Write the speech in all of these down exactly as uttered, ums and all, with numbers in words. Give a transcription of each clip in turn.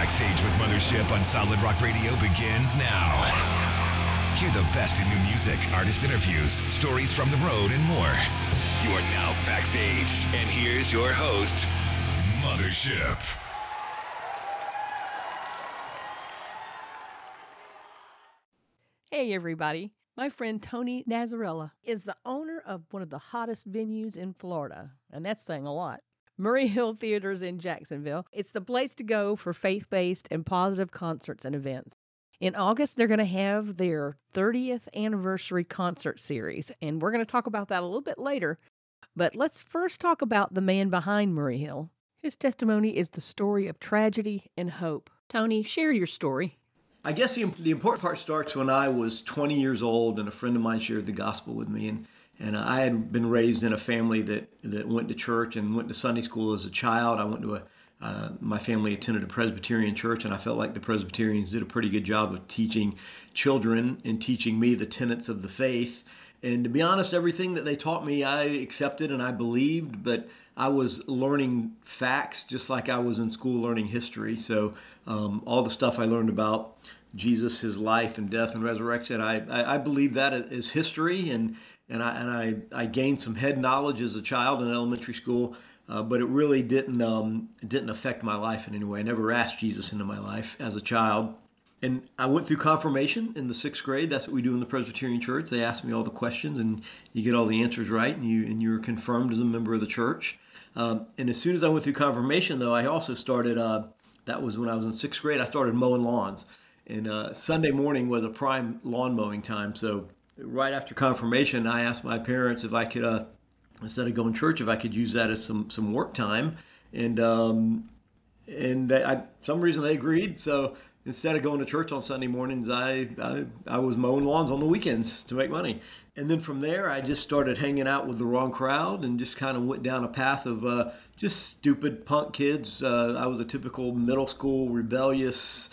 Backstage with Mothership on Solid Rock Radio begins now. Hear the best in new music, artist interviews, stories from the road, and more. You are now backstage, and here's your host, Mothership. Hey everybody, my friend Tony Nazarella is the owner of one of the hottest venues in Florida, and that's saying a lot. Murray Hill Theaters in Jacksonville. It's the place to go for faith-based and positive concerts and events. In August, they're going to have their thirtieth anniversary concert series, and we're going to talk about that a little bit later. But let's first talk about the man behind Murray Hill. His testimony is the story of tragedy and hope. Tony, share your story. I guess the, the important part starts when I was twenty years old and a friend of mine shared the gospel with me. And, and I had been raised in a family that, that went to church and went to Sunday school as a child. I went to a, uh, my family attended a Presbyterian church, and I felt like the Presbyterians did a pretty good job of teaching children and teaching me the tenets of the faith. And to be honest, everything that they taught me, I accepted and I believed, but I was learning facts just like I was in school learning history. So um, all the stuff I learned about Jesus, his life and death and resurrection, I, I, I believe that is history, and and I and I, I gained some head knowledge as a child in elementary school, uh, but it really didn't um, it didn't affect my life in any way. I never asked Jesus into my life as a child. And I went through confirmation in the sixth grade. That's what we do in the Presbyterian church. They ask me all the questions, and you get all the answers right, and you and you're confirmed as a member of the church. Um, and as soon as I went through confirmation, though, I also started, uh, that was when I was in sixth grade, I started mowing lawns. And uh, Sunday morning was a prime lawn mowing time. So right after confirmation, I asked my parents if I could, uh, instead of going to church, if I could use that as some, some work time. And um, and they, I, some reason they agreed. So instead of going to church on Sunday mornings, I, I I was mowing lawns on the weekends to make money. And then from there, I just started hanging out with the wrong crowd and just kind of went down a path of uh, just stupid punk kids. Uh, I was a typical middle school, rebellious,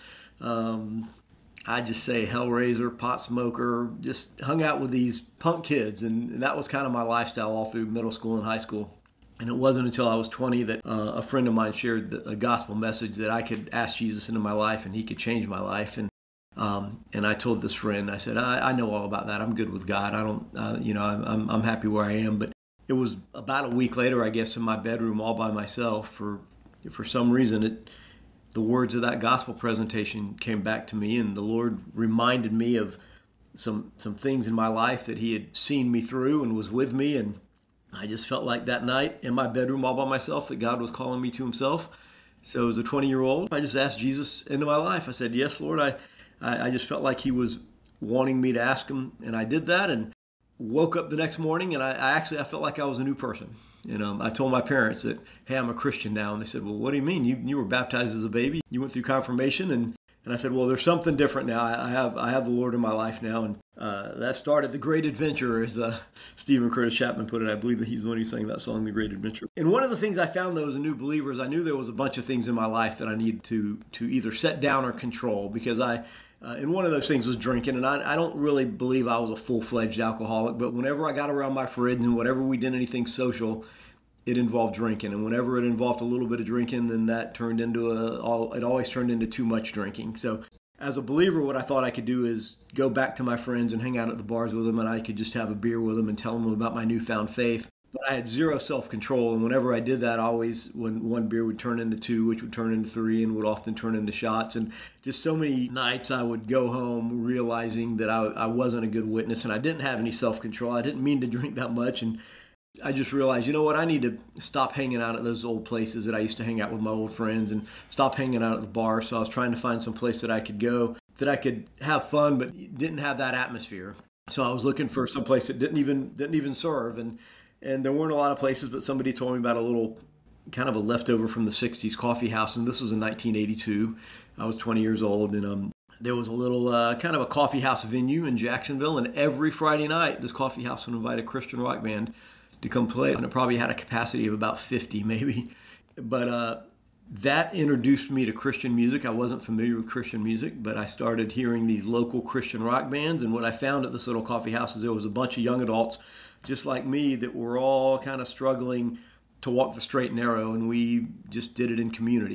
um, I just say hellraiser, pot smoker, just hung out with these punk kids. And, and that was kind of my lifestyle all through middle school and high school. And it wasn't until I was twenty that uh, a friend of mine shared the, a gospel message that I could ask Jesus into my life and he could change my life. And um, and I told this friend, I said, I, I know all about that. I'm good with God. I don't, uh, you know, I'm I'm happy where I am. But it was about a week later, I guess, in my bedroom all by myself. For for some reason, it the words of that gospel presentation came back to me, and the Lord reminded me of some some things in my life that he had seen me through and was with me. And I just felt like that night in my bedroom all by myself that God was calling me to himself. So as a twenty-year-old, I just asked Jesus into my life. I said, yes, Lord, I, I, I just felt like he was wanting me to ask him, and I did that and woke up the next morning, and I, I actually I felt like I was a new person. You know, I told my parents that, hey, I'm a Christian now, and they said, well, what do you mean? You you were baptized as a baby? You went through confirmation? And And I said, well, there's something different now. I have I have the Lord in my life now. And uh, that started the great adventure, as uh, Stephen Curtis Chapman put it. I believe that he's the one who sang that song, The Great Adventure. And one of the things I found, though, as a new believer, is I knew there was a bunch of things in my life that I needed to to either set down or control, because I, uh, and one of those things was drinking. And I, I don't really believe I was a full-fledged alcoholic, but whenever I got around my friends and whenever we did anything social, it involved drinking. And whenever it involved a little bit of drinking, then that turned into a, all, it always turned into too much drinking. So as a believer, what I thought I could do is go back to my friends and hang out at the bars with them, and I could just have a beer with them and tell them about my newfound faith. But I had zero self-control, and whenever I did that, always, when one beer would turn into two, which would turn into three, and would often turn into shots. And just so many nights I would go home realizing that I, I wasn't a good witness, and I didn't have any self-control. I didn't mean to drink that much, and I just realized, you know what, I need to stop hanging out at those old places that I used to hang out with my old friends, and stop hanging out at the bar. So I was trying to find some place that I could go, that I could have fun, but didn't have that atmosphere. So I was looking for some place that didn't even didn't even serve, and and there weren't a lot of places, but somebody told me about a little kind of a leftover from the sixties coffee house, and this was in nineteen eighty-two. I was twenty years old, and um, there was a little uh, kind of a coffee house venue in Jacksonville, and every Friday night, this coffee house would invite a Christian rock band to come play, and it probably had a capacity of about fifty maybe. But uh, that introduced me to Christian music. I wasn't familiar with Christian music, but I started hearing these local Christian rock bands, and what I found at this little coffee house is there was a bunch of young adults just like me that were all kind of struggling to walk the straight and narrow, and we just did it in community.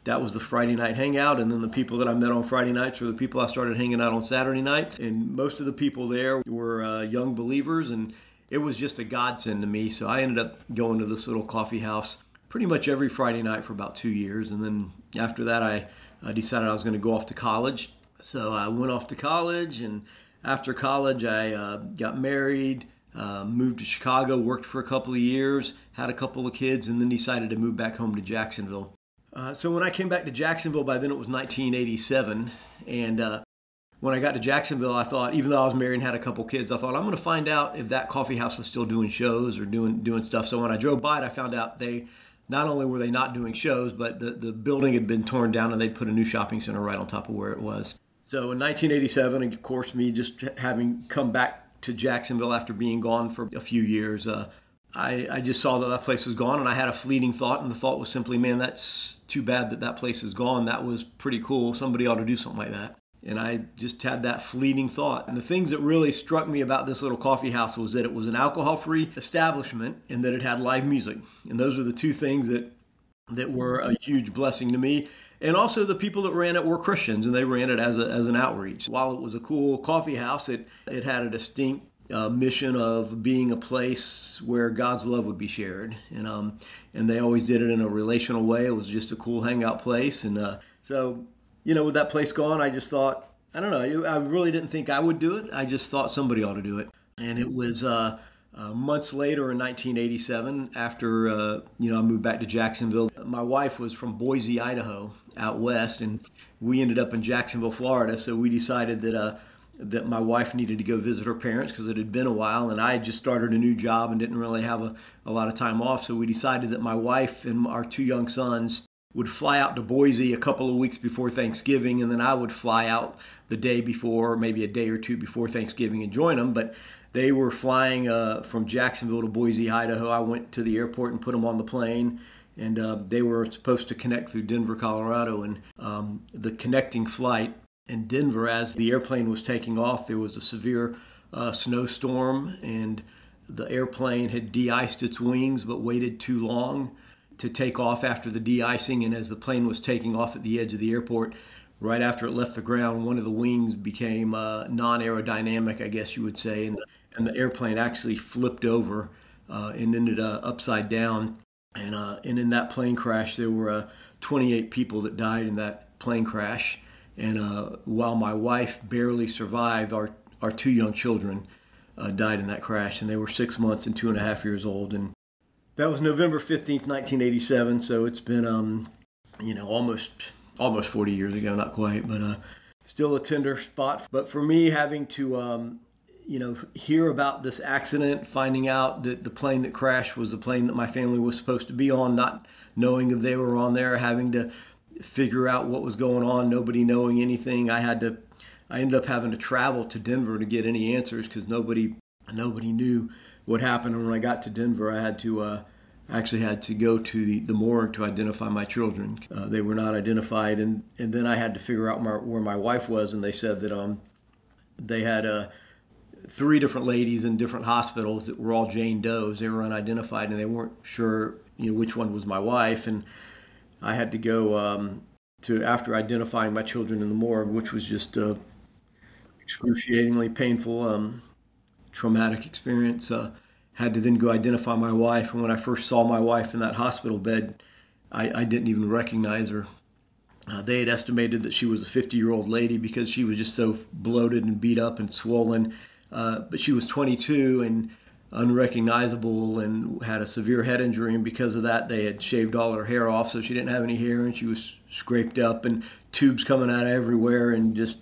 that was the Friday night hangout. And then the people that I met on Friday nights were the people I started hanging out on Saturday nights. And most of the people there were uh, young believers, and it was just a godsend to me. So I ended up going to this little coffee house pretty much every Friday night for about two years. And then after that, I uh, decided I was going to go off to college. So I went off to college, and after college, I uh, got married, uh, moved to Chicago, worked for a couple of years, had a couple of kids, and then decided to move back home to Jacksonville. Uh, so when I came back to Jacksonville, by then it was nineteen eighty-seven, and uh, when I got to Jacksonville, I thought, even though I was married and had a couple kids, I thought, I'm going to find out if that coffee house is still doing shows or doing doing stuff. So when I drove by it, I found out they, not only were they not doing shows, but the, the building had been torn down and they'd put a new shopping center right on top of where it was. So in nineteen eighty-seven, of course, me just having come back to Jacksonville after being gone for a few years, uh, I, I just saw that that place was gone, and I had a fleeting thought, and the thought was simply, man, that's too bad that that place is gone. That was pretty cool. Somebody ought to do something like that. And I just had that fleeting thought. And the things that really struck me about this little coffee house was that it was an alcohol-free establishment and that it had live music. And those are the two things that that were a huge blessing to me. And also the people that ran it were Christians, and they ran it as a, as an outreach. While it was a cool coffee house, it, it had a distinct uh, mission of being a place where God's love would be shared. And um, and they always did it in a relational way. It was just a cool hangout place. And uh, so, you know, with that place gone, I just thought, I don't know, I really didn't think I would do it. I just thought somebody ought to do it. And it was uh, uh, months later in nineteen eighty-seven, after, uh, you know, I moved back to Jacksonville. My wife was from Boise, Idaho, out west, and we ended up in Jacksonville, Florida. So we decided that uh, that my wife needed to go visit her parents because it had been a while, and I had just started a new job and didn't really have a, a lot of time off. So we decided that my wife and our two young sons would fly out to Boise a couple of weeks before Thanksgiving, and then I would fly out the day before, maybe a day or two before Thanksgiving, and join them. But they were flying uh, from Jacksonville to Boise, Idaho. I went to the airport and put them on the plane, and uh, they were supposed to connect through Denver, Colorado. And um, the connecting flight in Denver, as the airplane was taking off, there was a severe uh, snowstorm, and the airplane had de-iced its wings but waited too long to take off after the de-icing. And as the plane was taking off at the edge of the airport, right after it left the ground, one of the wings became uh, non-aerodynamic, I guess you would say, and the, and the airplane actually flipped over uh, and ended uh, upside down. And uh, and in that plane crash, there were uh, twenty-eight people that died in that plane crash. And uh, while my wife barely survived, our, our two young children uh, died in that crash, and they were six months and two and a half years old. And that was November fifteenth, nineteen eighty-seven, so it's been, um, you know, almost almost forty years ago, not quite, but uh, still a tender spot. But for me, having to, um, you know, hear about this accident, finding out that the plane that crashed was the plane that my family was supposed to be on, not knowing if they were on there, having to figure out what was going on, nobody knowing anything. I had to, I ended up having to travel to Denver to get any answers because nobody, nobody knew what happened. And when I got to Denver, I had to, uh, actually had to go to the, the morgue to identify my children. Uh, they were not identified. And, and then I had to figure out my, where my wife was. And they said that um, they had uh, three different ladies in different hospitals that were all Jane Does. They were unidentified, and they weren't sure, you know, which one was my wife. And I had to go um, to, after identifying my children in the morgue, which was just uh, excruciatingly painful, um, traumatic experience. Uh, had to then go identify my wife. And when I first saw my wife in that hospital bed, I, I didn't even recognize her. Uh, they had estimated that she was a fifty-year-old lady because she was just so bloated and beat up and swollen. Uh, but she was twenty-two and unrecognizable and had a severe head injury. And because of that, they had shaved all her hair off, so she didn't have any hair, and she was scraped up and tubes coming out everywhere. And just,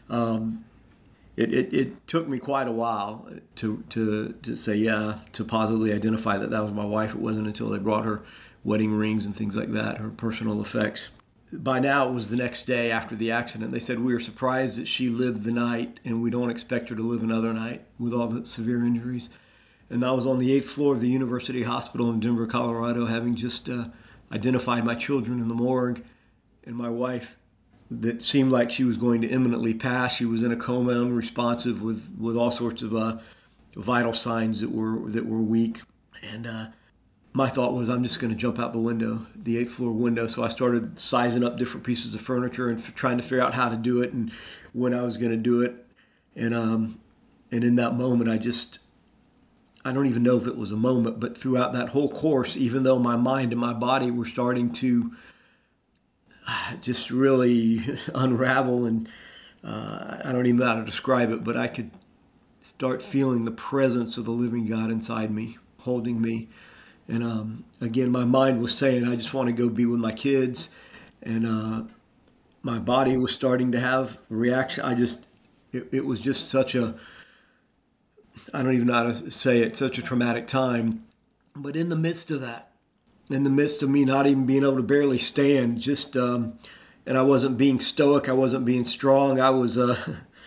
um, it, it, it took me quite a while to, to, to say, yeah, to positively identify that that was my wife. It wasn't until they brought her wedding rings and things like that, her personal effects. By now, it was the next day after the accident. They said, we were surprised that she lived the night, and we don't expect her to live another night with all the severe injuries. And I was on the eighth floor of the University Hospital in Denver, Colorado, having just uh, identified my children in the morgue, and my wife that seemed like she was going to imminently pass. She was in a coma, unresponsive, with, with all sorts of uh, vital signs that were that were weak. And uh, my thought was, I'm just going to jump out the window, the eighth floor window. So I started sizing up different pieces of furniture and f- trying to figure out how to do it and when I was going to do it. And um, and in that moment, I just, I don't even know if it was a moment, but throughout that whole course, even though my mind and my body were starting to just really unravel, and uh, I don't even know how to describe it, but I could start feeling the presence of the living God inside me, holding me. And um, again, my mind was saying, I just want to go be with my kids. And uh, my body was starting to have a reaction. I just, it, it was just such a, I don't even know how to say it, such a traumatic time. But in the midst of that, in the midst of me not even being able to barely stand, just, um, and I wasn't being stoic, I wasn't being strong, I was, uh,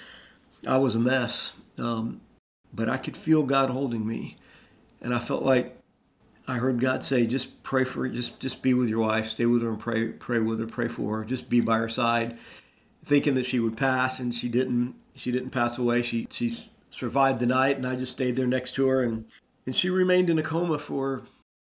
I was a mess. Um, but I could feel God holding me. And I felt like, I heard God say, just pray for her, just just be with your wife, stay with her and pray pray with her, pray for her, just be by her side, thinking that she would pass, and she didn't. She didn't pass away. She she survived the night, and I just stayed there next to her, and, and she remained in a coma for,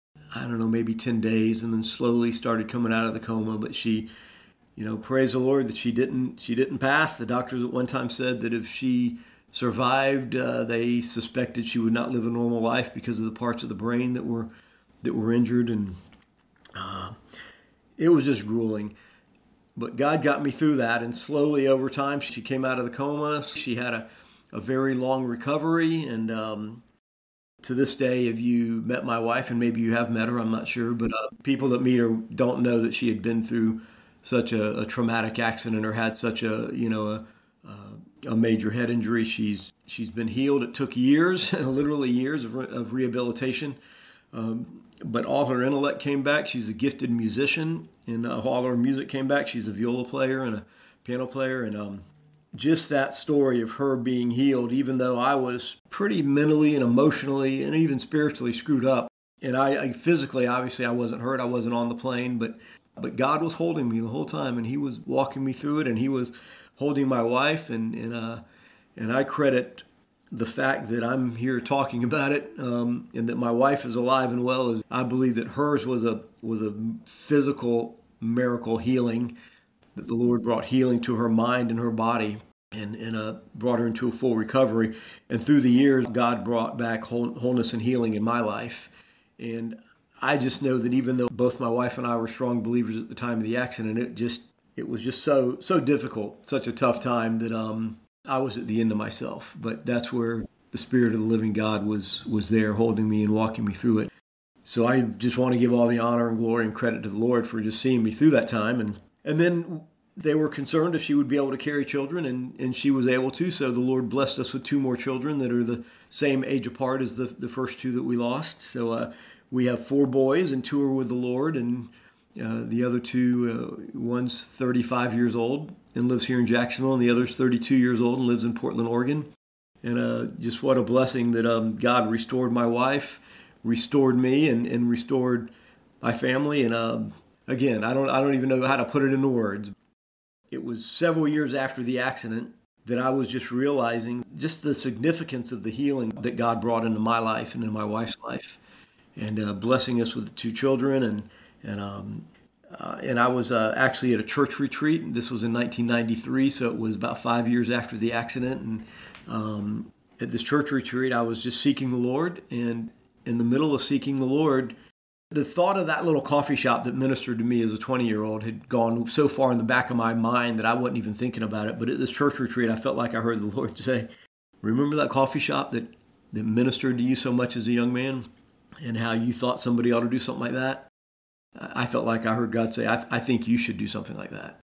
I don't know, maybe ten days, and then slowly started coming out of the coma. But she, you know, praise the Lord that she didn't she didn't pass. The doctors at one time said that if she survived, uh, they suspected she would not live a normal life because of the parts of the brain that were that were injured, and uh, it was just grueling. But God got me through that, and slowly over time, she came out of the coma. She had a, a very long recovery, and um, to this day, if you met my wife, and maybe you have met her, I'm not sure, but uh, people that meet her don't know that she had been through such a, a traumatic accident or had such a, you know, a, a, a major head injury. She's she's been healed. It took years, literally years of, re- of rehabilitation. Um, but all her intellect came back. She's a gifted musician, and uh, all her music came back. She's a viola player and a piano player, and um, just that story of her being healed, even though I was pretty mentally and emotionally and even spiritually screwed up. And I, I physically, obviously, I wasn't hurt. I wasn't on the plane, but but God was holding me the whole time, and He was walking me through it, and He was holding my wife, and and uh, and I credit the fact that I'm here talking about it, um, and that my wife is alive and well, is I believe that hers was a was a physical miracle healing, that the Lord brought healing to her mind and her body, and and uh, brought her into a full recovery. And through the years, God brought back whole, wholeness and healing in my life. And I just know that even though both my wife and I were strong believers at the time of the accident, it just it was just so so difficult, such a tough time that um. I was at the end of myself, but that's where the Spirit of the living God was was there holding me and walking me through it. So I just want to give all the honor and glory and credit to the Lord for just seeing me through that time. And and then they were concerned if she would be able to carry children, and, and she was able to. So the Lord blessed us with two more children that are the same age apart as the, the first two that we lost. So uh, we have four boys, and two are with the Lord, and uh, the other two, uh, one's thirty-five years old and lives here in Jacksonville, and the other's thirty-two years old and lives in Portland, Oregon. And uh, just what a blessing that um, God restored my wife, restored me, and, and restored my family. And uh, again, I don't I don't even know how to put it into words. It was several years after the accident that I was just realizing just the significance of the healing that God brought into my life and in my wife's life, and uh, blessing us with the two children. And and um, Uh, and I was uh, actually at a church retreat. This was in nineteen ninety-three, so it was about five years after the accident. And um, at this church retreat, I was just seeking the Lord. And in the middle of seeking the Lord, the thought of that little coffee shop that ministered to me as a twenty-year-old had gone so far in the back of my mind that I wasn't even thinking about it. But at this church retreat, I felt like I heard the Lord say, remember that coffee shop that, that ministered to you so much as a young man, and how you thought somebody ought to do something like that? I felt like I heard God say, I, th- I think you should do something like that.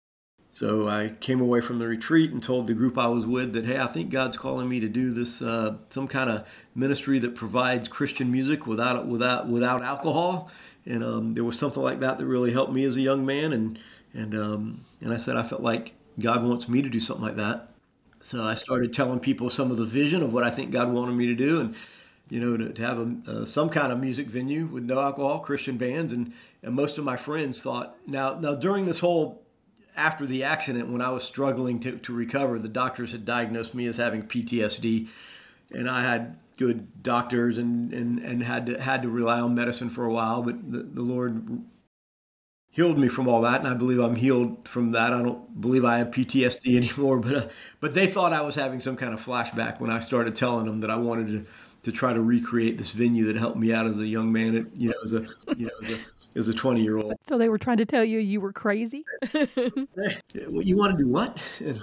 So I came away from the retreat and told the group I was with that, hey, I think God's calling me to do this, uh, some kind of ministry that provides Christian music without without without alcohol. And um, there was something like that that really helped me as a young man. And and um, and I said, I felt like God wants me to do something like that. So I started telling people some of the vision of what I think God wanted me to do. And you know, to, to have a, uh, some kind of music venue with no alcohol, Christian bands. And, and most of my friends thought, now, now during this whole, after the accident, when I was struggling to, to recover, the doctors had diagnosed me as having P T S D. And I had good doctors and, and, and had to had to rely on medicine for a while, but the, the Lord healed me from all that, and I believe I'm healed from that. I don't believe I have P T S D anymore, but uh, but they thought I was having some kind of flashback when I started telling them that I wanted to to try to recreate this venue that helped me out as a young man, at, you know, as a you know as a as a twenty year old. So they were trying to tell you you were crazy? You want to do what?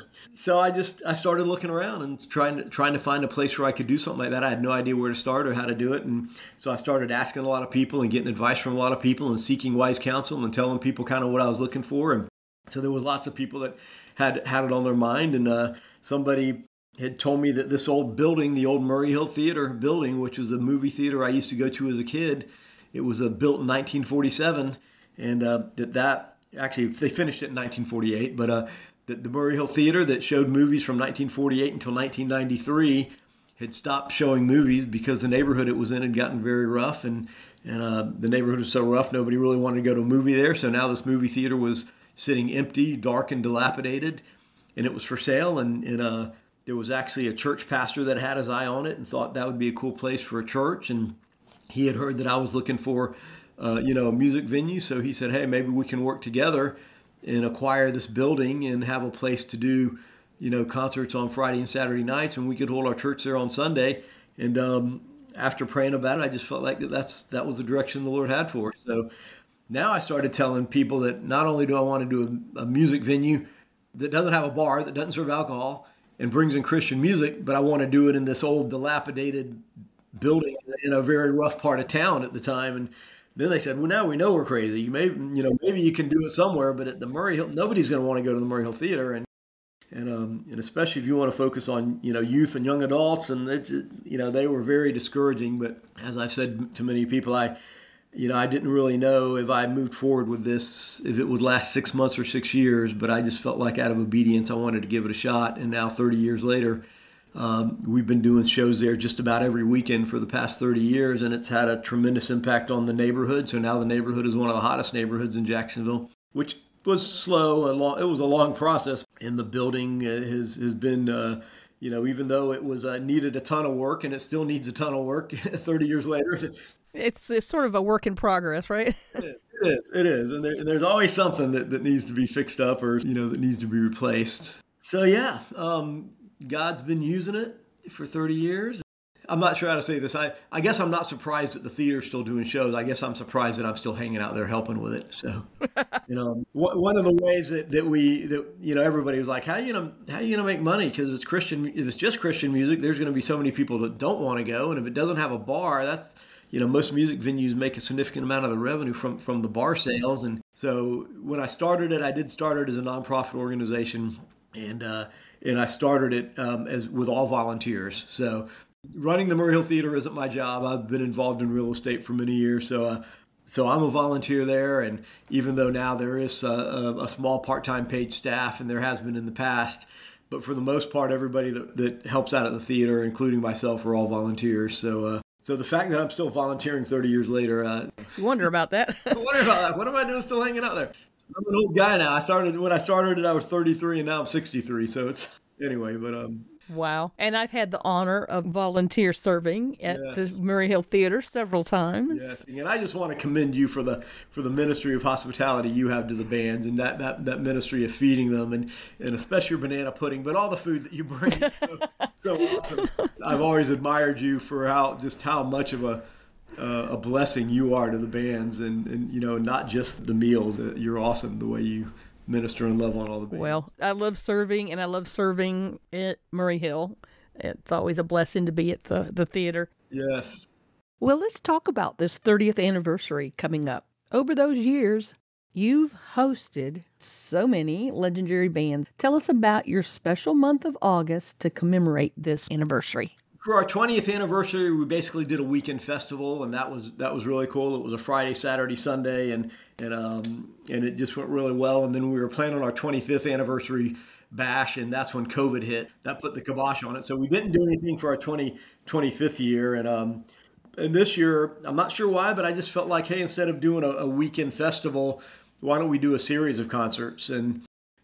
So I just I started looking around and trying to trying to find a place where I could do something like that. I had no idea where to start or how to do it, and so I started asking a lot of people and getting advice from a lot of people and seeking wise counsel and telling people kind of what I was looking for. And so there was lots of people that had had it on their mind, and uh, somebody had told me that this old building, the old Murray Hill Theater building, which was a movie theater I used to go to as a kid, it was uh, built in nineteen forty-seven, and uh, that that actually they finished it in nineteen forty-eight, but uh, the, the Murray Hill Theater that showed movies from nineteen forty-eight until nineteen ninety-three had stopped showing movies because the neighborhood it was in had gotten very rough, and and uh, the neighborhood was so rough nobody really wanted to go to a movie there. So now this movie theater was sitting empty, dark, and dilapidated, and it was for sale. And, and uh, there was actually a church pastor that had his eye on it and thought that would be a cool place for a church, and he had heard that I was looking for, uh, you know, a music venue. So he said, hey, maybe we can work together and acquire this building and have a place to do, you know, concerts on Friday and Saturday nights, and we could hold our church there on Sunday. And um, after praying about it, I just felt like that that's that was the direction the Lord had for us. So now I started telling people that not only do I want to do a, a music venue that doesn't have a bar, that doesn't serve alcohol, and brings in Christian music, but I want to do it in this old dilapidated building in a very rough part of town at the time. And then they said, well, now we know we're crazy. You may, you know, maybe you can do it somewhere, but at the Murray Hill, nobody's going to want to go to the Murray Hill Theater. And, and, um, and especially if you want to focus on, you know, youth and young adults. And it's, you know, they were very discouraging, but as I've said to many people, I, you know, I didn't really know if I moved forward with this, if it would last six months or six years, but I just felt like out of obedience, I wanted to give it a shot. And now thirty years later, Um, we've been doing shows there just about every weekend for the past thirty years, and it's had a tremendous impact on the neighborhood. So now the neighborhood is one of the hottest neighborhoods in Jacksonville, which was slow. A long, it was a long process, and the building has has been, uh, you know, even though it was uh, needed a ton of work, and it still needs a ton of work thirty years later. It's, it's sort of a work in progress, right? It is. It is, it is. And there, there's always something that, that needs to be fixed up or, you know, that needs to be replaced. So, yeah, um, God's been using it for thirty years. I'm not sure how to say this. I, I guess I'm not surprised that the theater's still doing shows. I guess I'm surprised that I'm still hanging out there helping with it. So, you know, one of the ways that, that we, that, you know, everybody was like, how are you going to, how are you going to make money? Because if it's Christian, if it's just Christian music, there's going to be so many people that don't want to go. And if it doesn't have a bar, that's, you know, most music venues make a significant amount of the revenue from, from the bar sales. And so when I started it, I did start it as a nonprofit organization. And, uh, and I started it um, as with all volunteers. So running the Murray Hill Theater isn't my job. I've been involved in real estate for many years. So, uh, so I'm a volunteer there. And even though now there is a, a, a small part-time paid staff, and there has been in the past, but for the most part, everybody that, that helps out at the theater, including myself, are all volunteers. So, uh, so the fact that I'm still volunteering thirty years later, uh, you wonder about that. I wonder about that. What am I doing still hanging out there? I'm an old guy now. I started when I started it, I was thirty-three, and now I'm sixty-three. So it's anyway, but um. Wow. And I've had the honor of volunteer serving at Yes. the Murray Hill Theater several times. Yes, and I just want to commend you for the for the ministry of hospitality you have to the bands, and that that, that ministry of feeding them, and, and especially your banana pudding, but all the food that you bring. So, so awesome. I've always admired you for how just how much of a uh, a blessing you are to the bands, and, and you know, not just the meals. You're awesome the way you minister and love on all the bands. Well, I love serving, and I love serving at Murray Hill. It's always a blessing to be at the, the theater. Yes. Well, let's talk about this thirtieth anniversary coming up. Over those years, you've hosted so many legendary bands. Tell us about your special month of August to commemorate this anniversary. For our twentieth anniversary, we basically did a weekend festival, and that was that was really cool. It was a Friday, Saturday, Sunday, and and um and it just went really well. And then we were planning our twenty-fifth anniversary bash, and that's when COVID hit. That put the kibosh on it. So we didn't do anything for our twenty, twenty-fifth year. And um and this year, I'm not sure why, but I just felt like, hey, instead of doing a, a weekend festival, why don't we do a series of concerts? And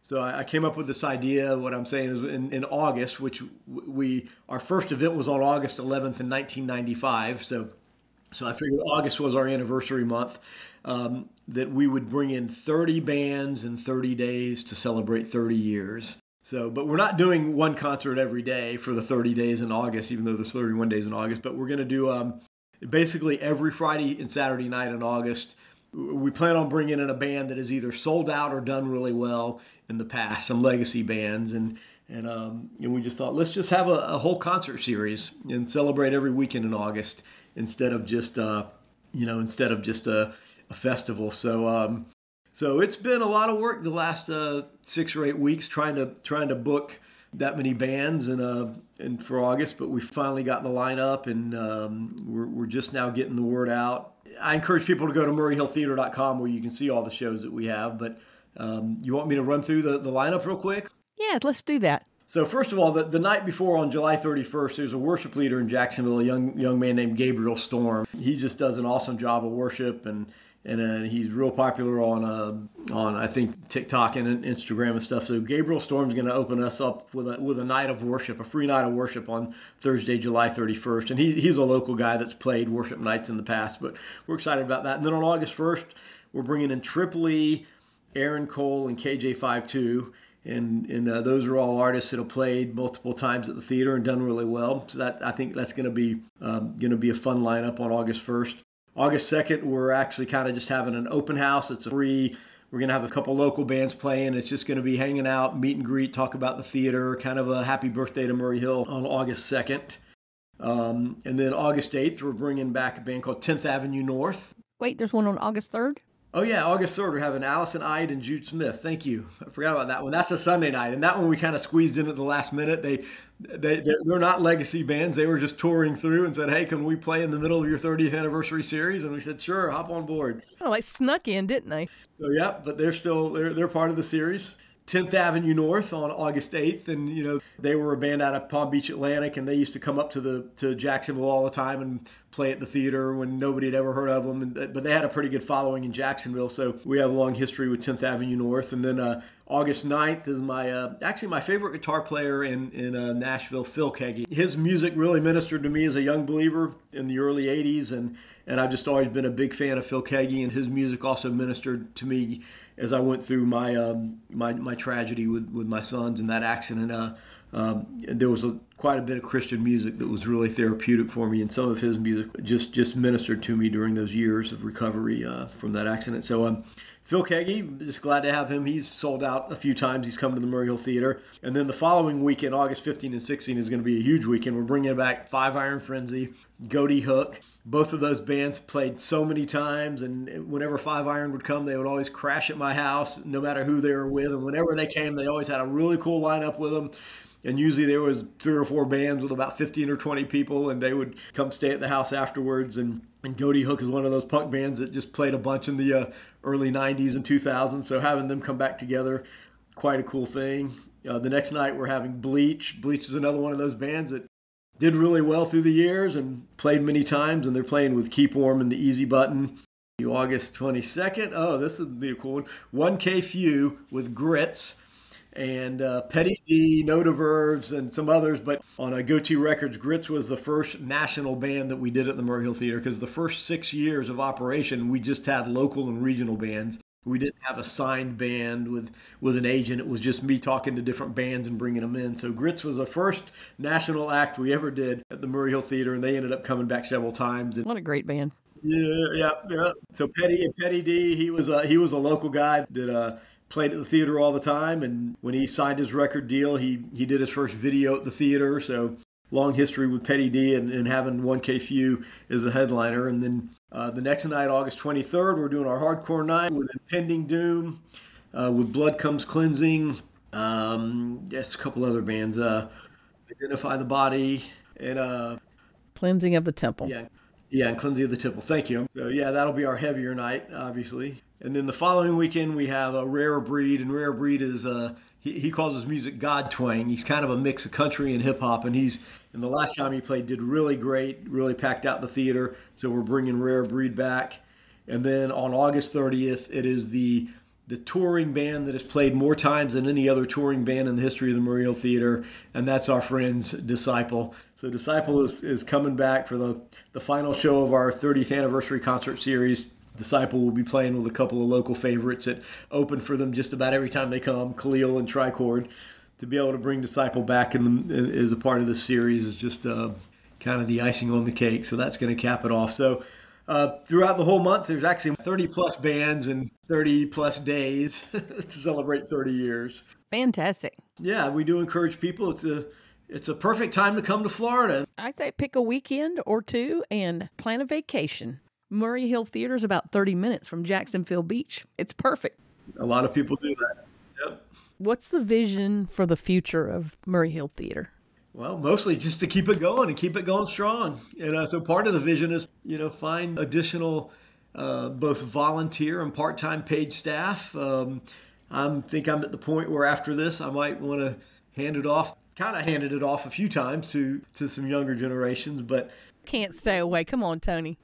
So I, I came up with this idea. What I'm saying is in, in August, which we, our first event was on August eleventh in nineteen ninety-five. So, so I figured August was our anniversary month, um, that we would bring in thirty bands in thirty days to celebrate thirty years. So, but we're not doing one concert every day for the thirty days in August, even though there's thirty-one days in August, but we're going to do um, basically every Friday and Saturday night in August. We plan on bringing in a band that is either sold out or done really well in the past, some legacy bands. And and, um, and we just thought, let's just have a, a whole concert series and celebrate every weekend in August instead of just, uh, you know, instead of just a, a festival. So um, so it's been a lot of work the last uh, six or eight weeks trying to trying to book that many bands and uh and for August, but we finally got the lineup, and um, we're we're just now getting the word out. I encourage people to go to murray hill theater dot com where you can see all the shows that we have. But um, you want me to run through the, the lineup real quick? Yeah, let's do that. So first of all, the, the night before on July thirty-first, there's a worship leader in Jacksonville, a young young man named Gabriel Storm. He just does an awesome job of worship, and and uh, he's real popular on uh, on I think TikTok and Instagram and stuff. So Gabriel Storm's going to open us up with a with a night of worship, a free night of worship on Thursday, July thirty-first. And he he's a local guy that's played worship nights in the past, but we're excited about that. And then on August first, we're bringing in Tripoli, Aaron Cole, and K J fifty-two. And and uh, those are all artists that have played multiple times at the theater and done really well. So that I think that's going to be um, going to be a fun lineup on August first. August second, we're actually kind of just having an open house. It's a free. We're going to have a couple local bands playing. It's just going to be hanging out, meet and greet, talk about the theater, kind of a happy birthday to Murray Hill on August second. Um, and then August eighth, we're bringing back a band called tenth Avenue North. Wait, there's one on August third? Oh, yeah, August third, we're having Allison Ide and Jude Smith. Thank you. I forgot about that one. That's a Sunday night. And that one we kind of squeezed in at the last minute. They, they, they're, they're not legacy bands. They were just touring through and said, hey, can we play in the middle of your thirtieth anniversary series? And we said, sure, hop on board. Oh, they snuck in, didn't they? So, yeah, but they're still, they're, they're part of the series. tenth Avenue North on August eighth, and you know they were a band out of Palm Beach Atlantic, and they used to come up to the to Jacksonville all the time and play at the theater when nobody had ever heard of them. And, but they had a pretty good following in Jacksonville, so we have a long history with tenth Avenue North. And then uh, August ninth is my uh, actually my favorite guitar player in in uh, Nashville, Phil Keaggy. His music really ministered to me as a young believer in the early eighties, and and I've just always been a big fan of Phil Keaggy, and his music also ministered to me as I went through my um, my my tragedy with, with my sons and that accident. Uh, um, there was a, quite a bit of Christian music that was really therapeutic for me, and some of his music just, just ministered to me during those years of recovery uh, from that accident. So um, Phil Keaggy, just glad to have him. He's sold out a few times. He's come to the Murray Hill Theater. And then the following weekend, August fifteenth and sixteenth, is going to be a huge weekend. We're bringing back Five Iron Frenzy, Goaty Hook. Both of those bands played so many times, and whenever Five Iron would come, they would always crash at my house, no matter who they were with. And whenever they came, they always had a really cool lineup with them. And usually there was three or four bands with about fifteen or twenty people, and they would come stay at the house afterwards. And, and Goaty Hook is one of those punk bands that just played a bunch in the uh, early nineties and two thousands. So having them come back together, quite a cool thing. Uh, the next night we're having Bleach. Bleach is another one of those bands that did really well through the years and played many times, and they're playing with Keep Warm and the Easy Button. August twenty-second, oh, this would be a cool one. one K Few with Grits and uh, Petty D, No Diverves, and some others. But on a Go-To Records, Grits was the first national band that we did at the Murray Hill Theater, because the first six years of operation, we just had local and regional bands. We didn't have a signed band with, with an agent. It was just me talking to different bands and bringing them in. So Grits was the first national act we ever did at the Murray Hill Theater, and they ended up coming back several times. And what a great band. Yeah, yeah, yeah. So Petty and Petty D, he was a, he was a local guy that uh, played at the theater all the time. And when he signed his record deal, he, he did his first video at the theater. So long history with Petty D, and, and having one K Few as a headliner. And then uh, the next night, August twenty-third, we're doing our hardcore night with Impending Doom, uh, with Blood Comes Cleansing. Um, yes, a couple other bands. Uh, Identify the Body and uh, Cleansing of the Temple. Yeah, yeah, and Cleansing of the Temple. Thank you. So yeah, that'll be our heavier night, obviously. And then the following weekend, we have a Rare Breed, and Rare Breed is uh, he, he calls his music God Twang. He's kind of a mix of country and hip hop, and he's and the last time he played did really great, really packed out the theater. So we're bringing Rare Breed back. And then on August thirtieth, it is the the touring band that has played more times than any other touring band in the history of the Murray Hill Theater, and that's our friends Disciple. So Disciple is, is coming back for the, the final show of our thirtieth anniversary concert series. Disciple will be playing with a couple of local favorites that open for them just about every time they come, Khalil and Tricord. To be able to bring Disciple back in the, as a part of this series is just uh, kind of the icing on the cake. So that's going to cap it off. So uh, throughout the whole month, there's actually thirty plus bands and thirty plus days to celebrate thirty years. Fantastic. Yeah, we do encourage people. It's a it's a perfect time to come to Florida. I say pick a weekend or two and plan a vacation. Murray Hill Theater is about thirty minutes from Jacksonville Beach. It's perfect. A lot of people do that. Yep. What's the vision for the future of Murray Hill Theater? Well, mostly just to keep it going and keep it going strong. And uh, so part of the vision is, you know, find additional uh, both volunteer and part-time paid staff. Um, I think I'm at the point where after this, I might want to hand it off. Kind of handed it off a few times to, to some younger generations, but can't stay away. Come on, Tony.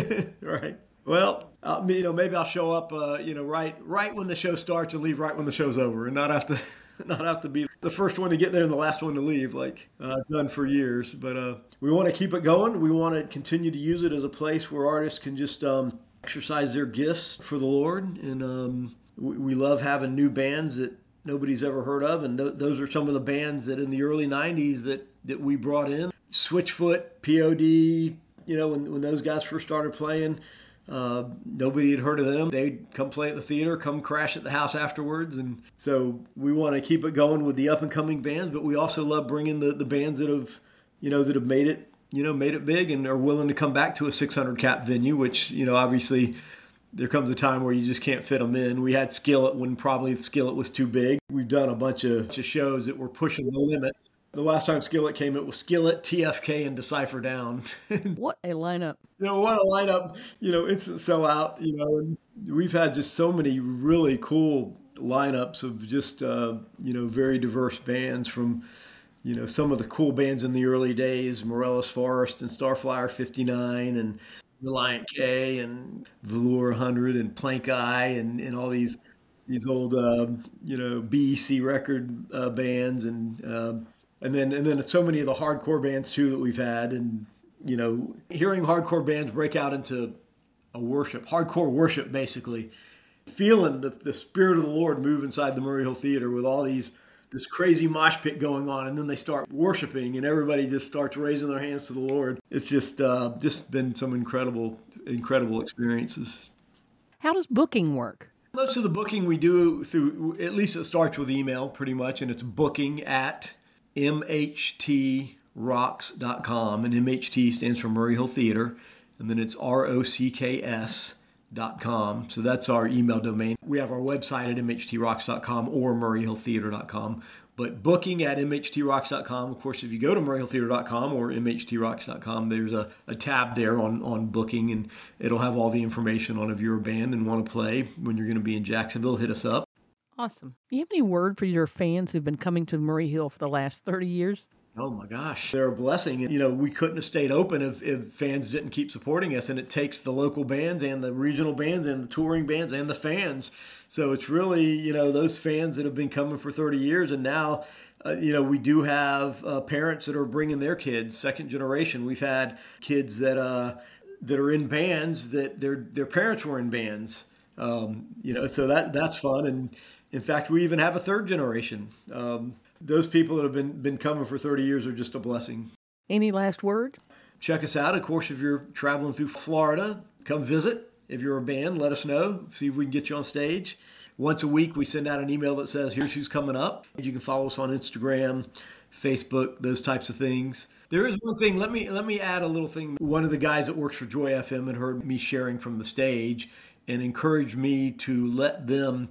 Right. Well, uh, you know, maybe I'll show up, uh, you know, right, right when the show starts and leave right when the show's over, and not have to, not have to be the first one to get there and the last one to leave, like uh, I've done for years. But uh, we want to keep it going. We want to continue to use it as a place where artists can just um, exercise their gifts for the Lord, and um, we, we love having new bands that nobody's ever heard of, and th- those are some of the bands that in the early nineties that that we brought in. Switchfoot, P O D, you know, when when those guys first started playing. Uh, nobody had heard of them. They'd come play at the theater, come crash at the house afterwards. And so we want to keep it going with the up and coming bands, but we also love bringing the, the bands that have, you know, that have made it, you know, made it big and are willing to come back to a six hundred cap venue, which, you know, obviously there comes a time where you just can't fit them in. We had Skillet when probably Skillet was too big. We've done a bunch of, bunch of shows that were pushing the limits. The last time Skillet came, it was Skillet, T F K, and Decipher Down. What a lineup. You know, what a lineup, you know, instant sellout, you know, and we've had just so many really cool lineups of just, uh, you know, very diverse bands from, you know, some of the cool bands in the early days, Morelos Forest and Starflyer fifty-nine and Reliant K and Velour one hundred and Plank Eye and, and all these these old, uh, you know, B E C record uh, bands and, uh, And then and then so many of the hardcore bands, too, that we've had. And, you know, hearing hardcore bands break out into a worship, hardcore worship, basically, feeling the, the Spirit of the Lord move inside the Murray Hill Theater with all these, this crazy mosh pit going on. And then they start worshiping and everybody just starts raising their hands to the Lord. It's just, uh, just been some incredible, incredible experiences. How does booking work? Most of the booking we do through, at least it starts with email pretty much, and it's booking at M H T rocks dot com, and M H T stands for Murray Hill Theater, and then it's R O C K S dot com. So that's our email domain. We have our website at M H T rocks dot com or Murray Hill Theater dot com, but booking at M H T rocks dot com. Of course, if you go to Murray Hill Theater dot com or M H T rocks dot com, there's a, a tab there on, on booking, and it'll have all the information on if you're a band and want to play when you're going to be in Jacksonville. Hit us up. Awesome. Do you have any word for your fans who've been coming to Murray Hill for the last thirty years? Oh my gosh, they're a blessing. You know, we couldn't have stayed open if, if fans didn't keep supporting us, and it takes the local bands and the regional bands and the touring bands and the fans. So it's really, you know, those fans that have been coming for thirty years, and now, uh, you know, we do have uh, parents that are bringing their kids, second generation. We've had kids that uh, that are in bands that their their parents were in bands. Um, you know, so that that's fun. And in fact, we even have a third generation. Um, those people that have been, been coming for thirty years are just a blessing. Any last word? Check us out. Of course, if you're traveling through Florida, come visit. If you're a band, let us know. See if we can get you on stage. Once a week, we send out an email that says, here's who's coming up. You can follow us on Instagram, Facebook, those types of things. There is one thing. Let me let me add a little thing. One of the guys that works for Joy F M had heard me sharing from the stage and encouraged me to let them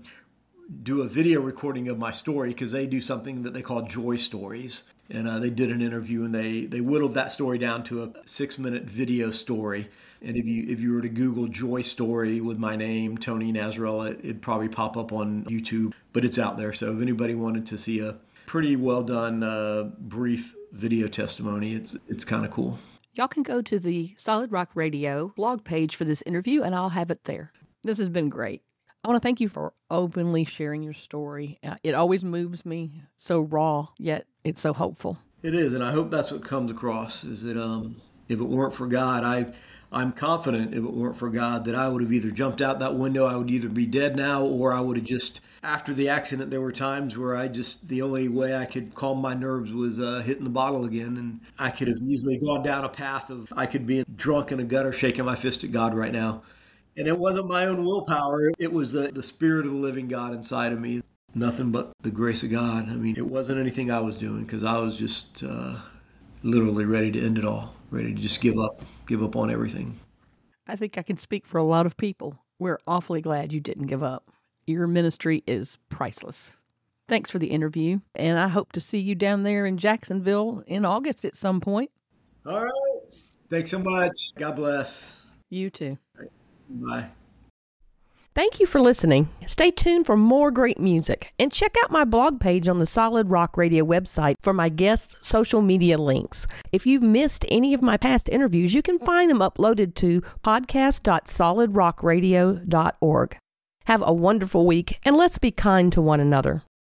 do a video recording of my story, because they do something that they call Joy Stories. And uh, they did an interview, and they, they whittled that story down to a six-minute video story. And if you if you were to Google Joy Story with my name, Tony Nazarella, it'd probably pop up on YouTube. But it's out there. So if anybody wanted to see a pretty well done, uh, brief video testimony, it's it's kind of cool. Y'all can go to the Solid Rock Radio blog page for this interview, and I'll have it there. This has been great. I want to thank you for openly sharing your story. Uh, it always moves me, so raw, yet it's so hopeful. It is, and I hope that's what comes across, is that um, if it weren't for God, I, I'm confident if it weren't for God that I would have either jumped out that window, I would either be dead now, or I would have just, after the accident, there were times where I just, the only way I could calm my nerves was uh, hitting the bottle again, and I could have easily gone down a path of, I could be drunk in a gutter shaking my fist at God right now. And it wasn't my own willpower. It was the, the spirit of the living God inside of me. Nothing but the grace of God. I mean, it wasn't anything I was doing, because I was just uh, literally ready to end it all, ready to just give up, give up on everything. I think I can speak for a lot of people. We're awfully glad you didn't give up. Your ministry is priceless. Thanks for the interview, and I hope to see you down there in Jacksonville in August at some point. All right. Thanks so much. God bless. You too. Bye. Thank you for listening. Stay tuned for more great music, and check out my blog page on the Solid Rock Radio website for my guests' social media links. If you've missed any of my past interviews, you can find them uploaded to podcast dot solid rock radio dot org. Have a wonderful week, and let's be kind to one another.